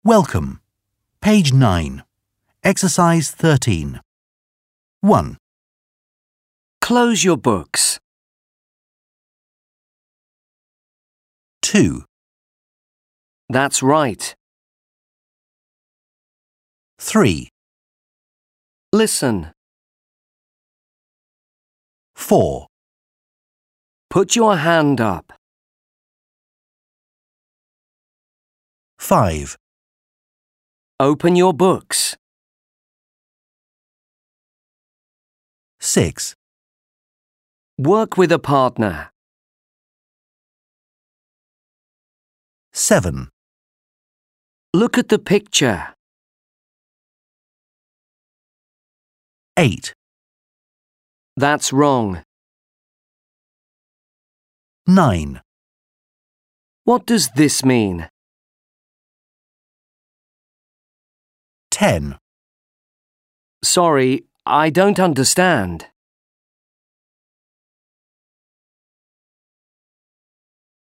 Welcome. Page 9. Exercise 13. 1, Close your books. 2, That's right. 3, Listen. 4, Put your hand up. 5, Open your books. 6, Work with a partner. 7, Look at the picture. 8, That's wrong. 9, What does this mean? 10. Sorry, I don't understand.